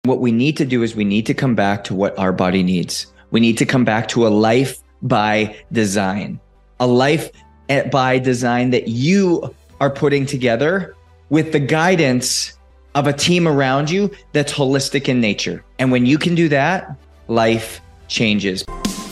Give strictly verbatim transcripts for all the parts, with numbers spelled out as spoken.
What we need to do is we need to come back to what our body needs. We need to come back to a life by design, a life by design that you are putting together with the guidance of a team around you that's holistic in nature. And when you can do that, life changes.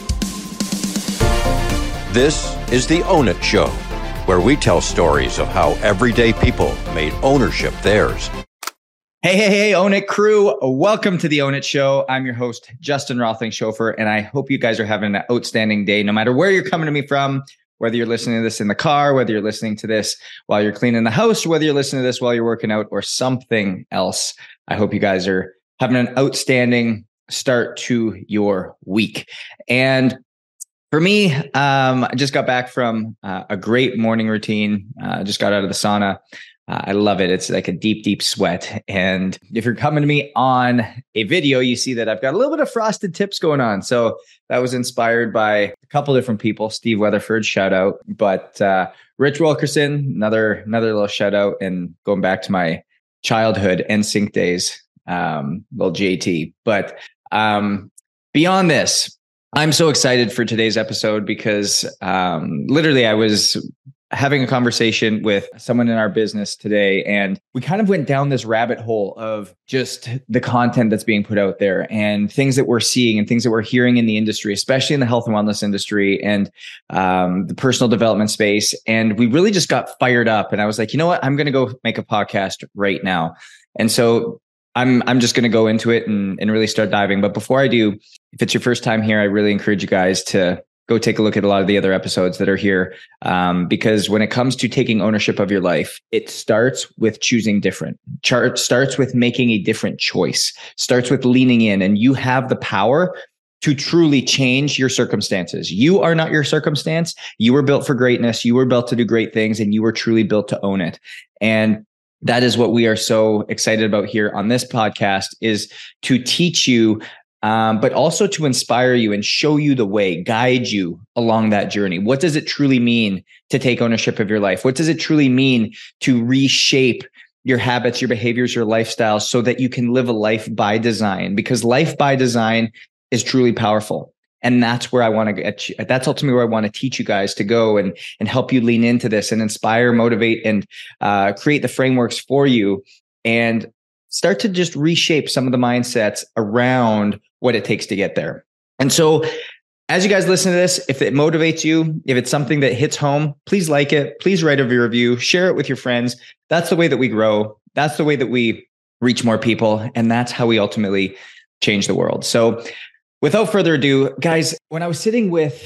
This is the Own It Show, where we tell stories of how everyday people made ownership theirs. Hey, hey, hey, Own It crew. Welcome to the Own It Show. I'm your host, Justin Rothling-Schofer, and I hope you guys are having an outstanding day, no matter where you're coming to me from, whether you're listening to this in the car, whether you're listening to this while you're cleaning the house, whether you're listening to this while you're working out or something else. I hope you guys are having an outstanding start to your week. And for me, um, I just got back from uh, a great morning routine. Uh, just got out of the sauna. Uh, I love it. It's like a deep, deep sweat. And if you're coming to me on a video, you see that I've got a little bit of frosted tips going on. So that was inspired by a couple different people. Steve Weatherford, shout out. But uh, Rich Wilkerson, another another little shout out. And going back to my childhood N Sync days, um, little J T. But um, beyond this, I'm so excited for today's episode because um, literally I was having a conversation with someone in our business today, and we kind of went down this rabbit hole of just the content that's being put out there and things that we're seeing and things that we're hearing in the industry, especially in the health and wellness industry and um, the personal development space. And we really just got fired up. And I was like, you know what? I'm going to go make a podcast right now. And so I'm I'm just going to go into it and, and really start diving. But before I do, if it's your first time here, I really encourage you guys to go take a look at a lot of the other episodes that are here. Um, because when it comes to taking ownership of your life, it starts with choosing different. Chart starts with making a different choice, starts with leaning in, and you have the power to truly change your circumstances. You are not your circumstance. You were built for greatness. You were built to do great things, and you were truly built to own it. And that is what we are so excited about here on this podcast, is to teach you Um, but also to inspire you and show you the way, guide you along that journey. What does it truly mean to take ownership of your life? What does it truly mean to reshape your habits, your behaviors, your lifestyle so that you can live a life by design? Because life by design is truly powerful. And that's where I want to get you. That's ultimately where I want to teach you guys to go and, and help you lean into this and inspire, motivate, and uh, create the frameworks for you and start to just reshape some of the mindsets around what it takes to get there. And so as you guys listen to this, if it motivates you, if it's something that hits home, please like it. Please write a review, share it with your friends. That's the way that we grow. That's the way that we reach more people. And that's how we ultimately change the world. So without further ado, guys, when I was sitting with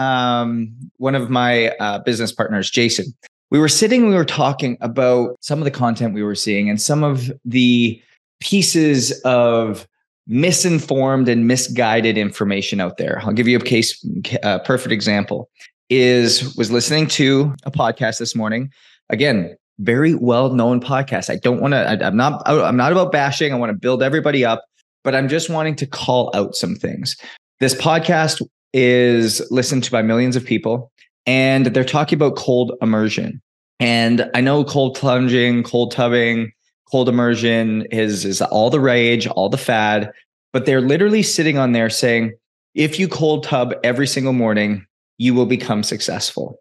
um, one of my uh, business partners, Jason, we were sitting, we were talking about some of the content we were seeing and some of the pieces of misinformed and misguided information out there. I'll give you a case, a perfect example is was listening to a podcast this morning. Again, very well-known podcast. I don't want to, I'm not, I'm not about bashing. I want to build everybody up, but I'm just wanting to call out some things. This podcast is listened to by millions of people, and they're talking about cold immersion. And I know cold plunging, cold tubbing, cold immersion is, is all the rage, all the fad, but they're literally sitting on there saying, if you cold tub every single morning, you will become successful.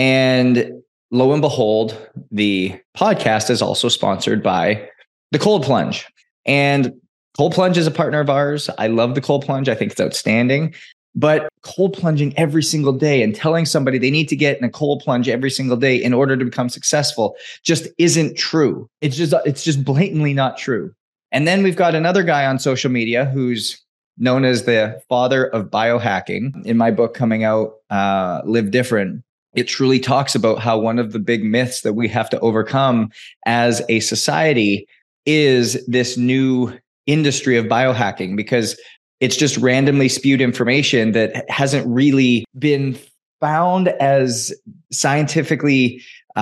And lo and behold, the podcast is also sponsored by the Cold Plunge. And Cold Plunge is a partner of ours. I love the Cold Plunge. I think it's outstanding. But cold plunging every single day and telling somebody they need to get in a cold plunge every single day in order to become successful just isn't true. It's just it's just blatantly not true. And then we've got another guy on social media who's known as the father of biohacking. In my book coming out, uh, Live Different, it truly talks about how one of the big myths that we have to overcome as a society is this new industry of biohacking, because it's just randomly spewed information that hasn't really been found as scientifically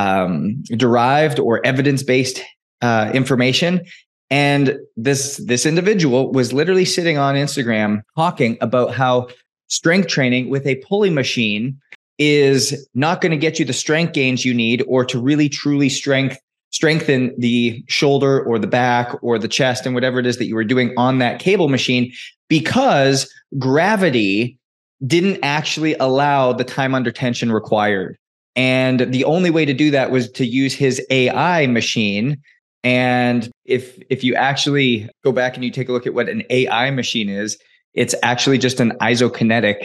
um, derived or evidence-based uh, information. And this this individual was literally sitting on Instagram talking about how strength training with a pulley machine is not going to get you the strength gains you need, or to really truly strength strengthen the shoulder or the back or the chest and whatever it is that you were doing on that cable machine, because gravity didn't actually allow the time under tension required. And the only way to do that was to use his A I machine. And if if you actually go back and you take a look at what an A I machine is, it's actually just an isokinetic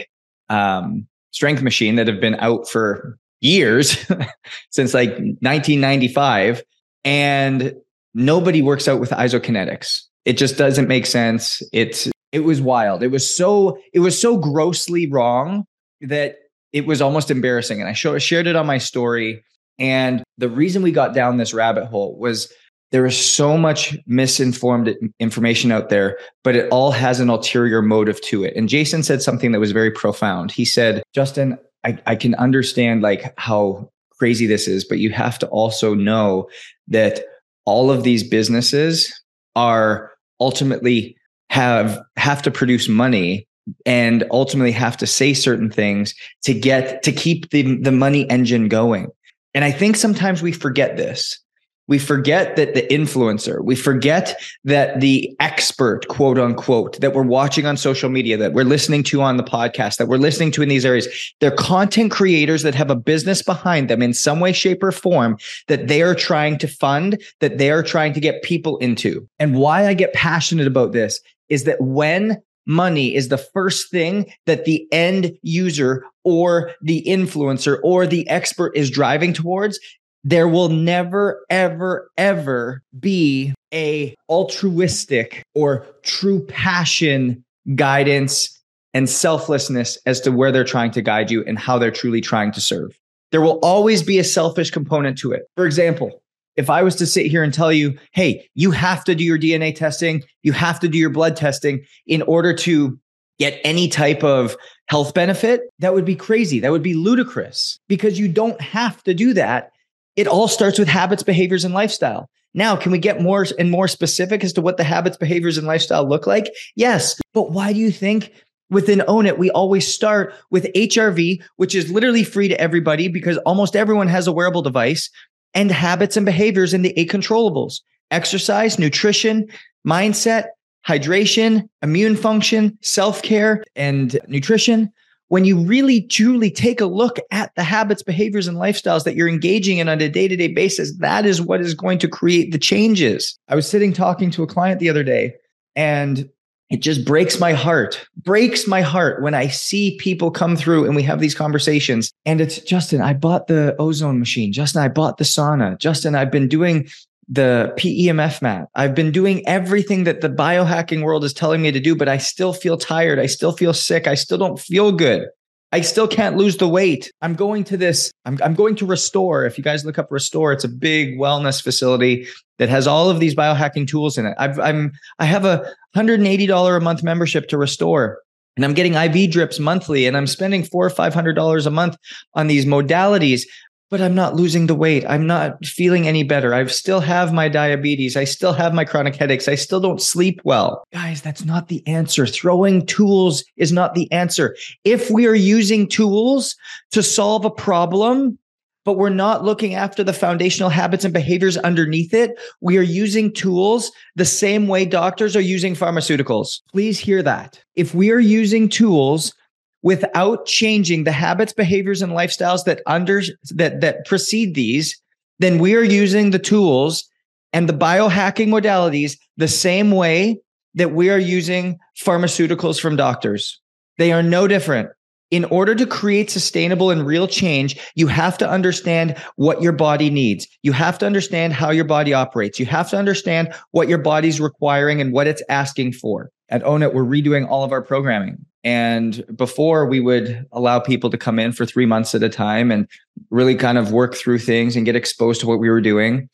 um, strength machine that have been out for years, since like nineteen ninety-five. And nobody works out with isokinetics. It just doesn't make sense. It's It was wild. It was so, it was so grossly wrong that it was almost embarrassing. And I show, shared it on my story. And the reason we got down this rabbit hole was there is so much misinformed information out there, but it all has an ulterior motive to it. And Jason said something that was very profound. He said, Justin, I, I can understand like how crazy this is, but you have to also know that all of these businesses are ultimately have have to produce money and ultimately have to say certain things to get to keep the, the money engine going. And I think sometimes we forget this. We forget that the influencer, we forget that the expert, quote unquote, that we're watching on social media, that we're listening to on the podcast, that we're listening to in these areas, they're content creators that have a business behind them in some way, shape, or form that they are trying to fund, that they are trying to get people into. And why I get passionate about this is that when money is the first thing that the end user or the influencer or the expert is driving towards, there will never, ever, ever be a altruistic or true passion guidance and selflessness as to where they're trying to guide you and how they're truly trying to serve. There will always be a selfish component to it. For example, if I was to sit here and tell you, hey, you have to do your D N A testing, you have to do your blood testing in order to get any type of health benefit, that would be crazy. That would be ludicrous, because you don't have to do that. It all starts with habits, behaviors, and lifestyle. Now, can we get more and more specific as to what the habits, behaviors, and lifestyle look like? Yes. But why do you think within Own It, we always start with H R V, which is literally free to everybody because almost everyone has a wearable device, and habits and behaviors in the eight controllables: exercise, nutrition, mindset, hydration, immune function, self-care, and nutrition. When you really truly take a look at the habits, behaviors, and lifestyles that you're engaging in on a day-to-day basis, that is what is going to create the changes. I was sitting talking to a client the other day, and it just breaks my heart, breaks my heart when I see people come through and we have these conversations. And it's, Justin, I bought the ozone machine. Justin, I bought the sauna. Justin, I've been doing the P E M F mat. I've been doing everything that the biohacking world is telling me to do, but I still feel tired. I still feel sick. I still don't feel good. I still can't lose the weight. I'm going to this, I'm, I'm going to Restore. If you guys look up Restore, it's a big wellness facility that has all of these biohacking tools in it. I've, I'm, I have a one hundred eighty dollars a month membership to Restore, and I'm getting I V drips monthly, and I'm spending four or five hundred dollars a month on these modalities. But I'm not losing the weight. I'm not feeling any better. I still have my diabetes. I still have my chronic headaches. I still don't sleep well. Guys, that's not the answer. Throwing tools is not the answer. If we are using tools to solve a problem, but we're not looking after the foundational habits and behaviors underneath it, we are using tools the same way doctors are using pharmaceuticals. Please hear that. If we are using tools without changing the habits, behaviors, and lifestyles that under that that precede these, then we are using the tools and the biohacking modalities the same way that we are using pharmaceuticals from doctors. They are no different. In order to create sustainable and real change, you have to understand what your body needs. You have to understand how your body operates. You have to understand what your body's requiring and what it's asking for. At Own It, we're redoing all of our programming. And before, we would allow people to come in for three months at a time and really kind of work through things and get exposed to what we were doing.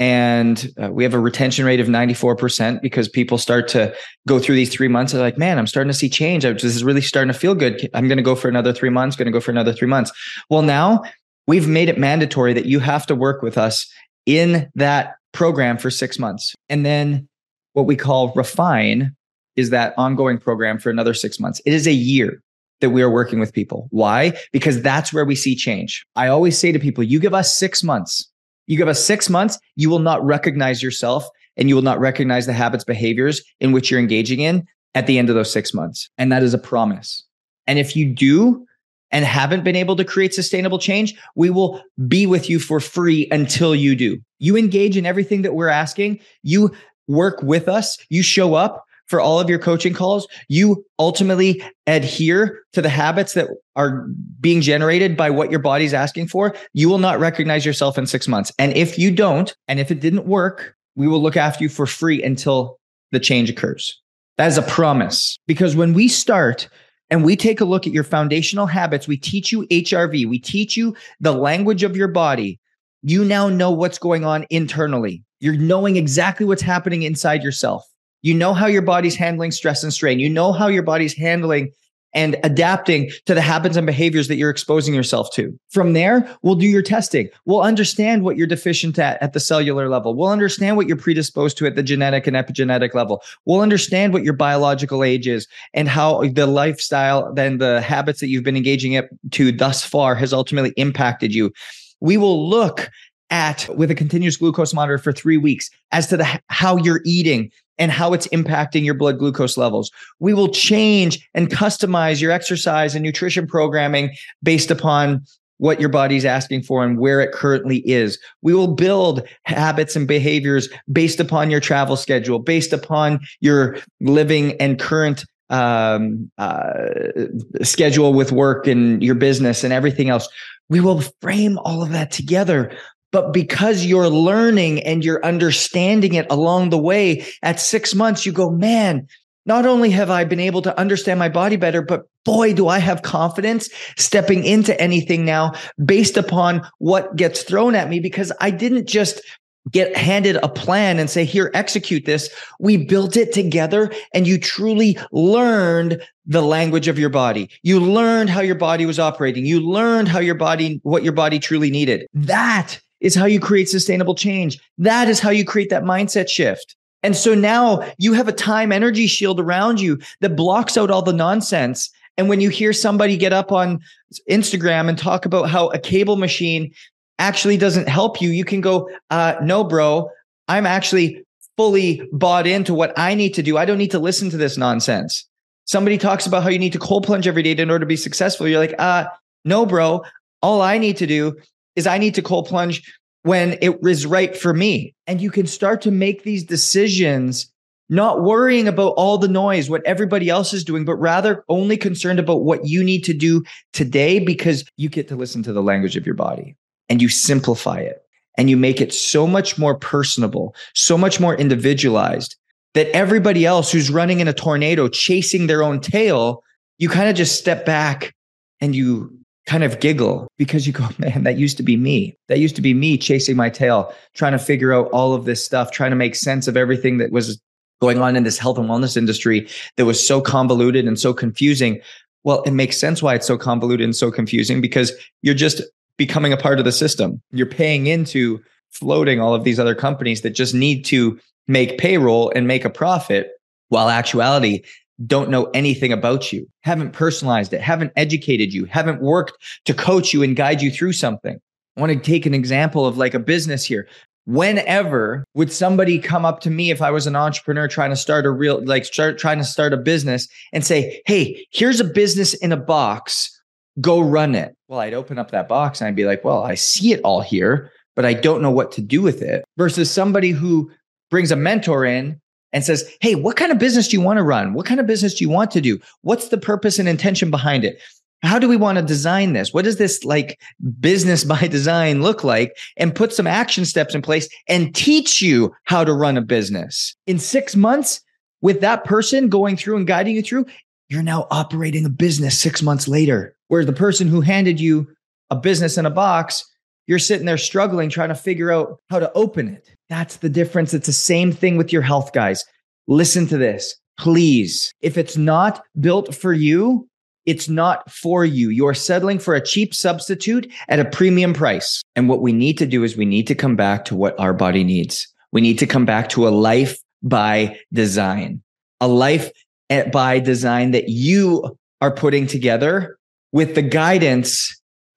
And uh, we have a retention rate of ninety-four percent because people start to go through these three months. They're like, man, I'm starting to see change. This is really starting to feel good. I'm going to go for another three months, going to go for another three months. Well, now we've made it mandatory that you have to work with us in that program for six months. And then what we call Refine is that ongoing program for another six months. It is a year that we are working with people. Why? Because that's where we see change. I always say to people, you give us six months You give us six months, you will not recognize yourself and you will not recognize the habits, behaviors in which you're engaging in at the end of those six months. And that is a promise. And if you do and haven't been able to create sustainable change, we will be with you for free until you do. You engage in everything that we're asking. You work with us. You show up for all of your coaching calls. You ultimately adhere to the habits that are being generated by what your body's asking for. You will not recognize yourself in six months. And if you don't, and if it didn't work, we will look after you for free until the change occurs. That is a promise. Because when we start and we take a look at your foundational habits, we teach you H R V, we teach you the language of your body. You now know what's going on internally. You're knowing exactly what's happening inside yourself. You know how your body's handling stress and strain. You know how your body's handling and adapting to the habits and behaviors that you're exposing yourself to. From there, we'll do your testing. We'll understand what you're deficient at at the cellular level. We'll understand what you're predisposed to at the genetic and epigenetic level. We'll understand what your biological age is and how the lifestyle, then the habits that you've been engaging to thus far has ultimately impacted you. We will look at, with a continuous glucose monitor for three weeks, as to the how you're eating and how it's impacting your blood glucose levels. We will change and customize your exercise and nutrition programming based upon what your body's asking for and where it currently is. We will build habits and behaviors based upon your travel schedule, based upon your living and current um, uh, schedule with work and your business and everything else. We will frame all of that together. But because you're learning and you're understanding it along the way, at six months, you go, man, not only have I been able to understand my body better, but boy, do I have confidence stepping into anything now based upon what gets thrown at me, because I didn't just get handed a plan and say, here, execute this. We built it together and you truly learned the language of your body. You learned how your body was operating. You learned how your body, what your body truly needed. That is how you create sustainable change. That is how you create that mindset shift. And so now you have a time energy shield around you that blocks out all the nonsense. And when you hear somebody get up on Instagram and talk about how a cable machine actually doesn't help you, you can go, uh, no, bro, I'm actually fully bought into what I need to do. I don't need to listen to this nonsense. Somebody talks about how you need to cold plunge every day in order to be successful. You're like, uh, no, bro, all I need to do is I need to cold plunge when it is right for me. And you can start to make these decisions, not worrying about all the noise, what everybody else is doing, but rather only concerned about what you need to do today, because you get to listen to the language of your body and you simplify it and you make it so much more personable, so much more individualized, that everybody else who's running in a tornado chasing their own tail, you kind of just step back and you kind of giggle, because you go, man, that used to be me. That used to be me chasing my tail, trying to figure out all of this stuff, trying to make sense of everything that was going on in this health and wellness industry that was so convoluted and so confusing. Well, it makes sense why it's so convoluted and so confusing, because you're just becoming a part of the system. You're paying into floating all of these other companies that just need to make payroll and make a profit, while actuality don't know anything about you, haven't personalized it, haven't educated you, haven't worked to coach you and guide you through something. I want to take an example of like a business here. Whenever would somebody come up to me if I was an entrepreneur trying to start a real, like start trying to start a business and say, hey, here's a business in a box, go run it. Well, I'd open up that box and I'd be like, well, I see it all here, but I don't know what to do with it. Versus somebody who brings a mentor in and says, hey, what kind of business do you want to run? What kind of business do you want to do? What's the purpose and intention behind it? How do we want to design this? What does this like business by design look like? And put some action steps in place and teach you how to run a business. In six months, with that person going through and guiding you through, you're now operating a business six months later. Whereas the person who handed you a business in a box, you're sitting there struggling, trying to figure out how to open it. That's the difference. It's the same thing with your health, guys. Listen to this, please. If it's not built for you, it's not for you. You're settling for a cheap substitute at a premium price. And what we need to do is we need to come back to what our body needs. We need to come back to a life by design, a life by design that you are putting together with the guidance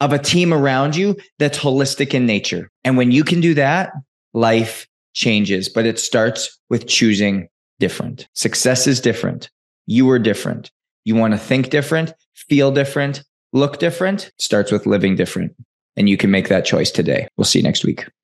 of a team around you that's holistic in nature. And when you can do that, life changes, but it starts with choosing different. Success is different. You are different. You want to think different, feel different, look different. It starts with living different. And you can make that choice today. We'll see you next week.